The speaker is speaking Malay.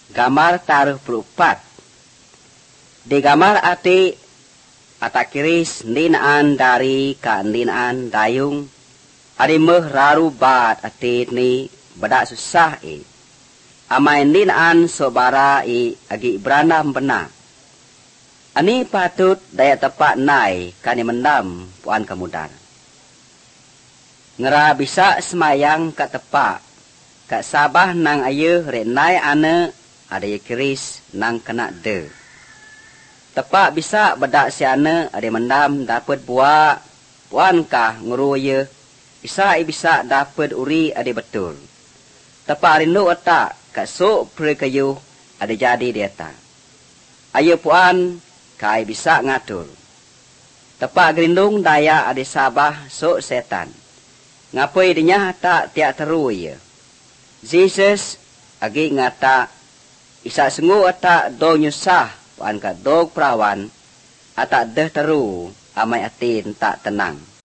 gambar taruh berupat. Di gambar ati atak kiris ninaan dari ka ninaan dayung. Adi meh raru bat ati ni badak susah Amai ninaan sobara agi beranam benak. Ani patut daya tepak nai kani mendam puan kemudan. Ngera bisa semayang ka tepak. Kak sabah nang ayu renai ane ada kiris nang kena de. Tepak bisa bedak si ane ada mendam dapat buah. Puan kah nguru ye. Bisa dapat uri ada betul. Tepak rindu otak kak sok peri kayu ada jadi dia tak. Ayu puan kai bisa ngatur. Tepak gerindung daya ada sabah sok setan. Ngapoi dinya tak tiak teru ye. Jesus agi ngata isa sengu atak do nyusah puan ka dog perawan atak deh teru amai atin tak tenang.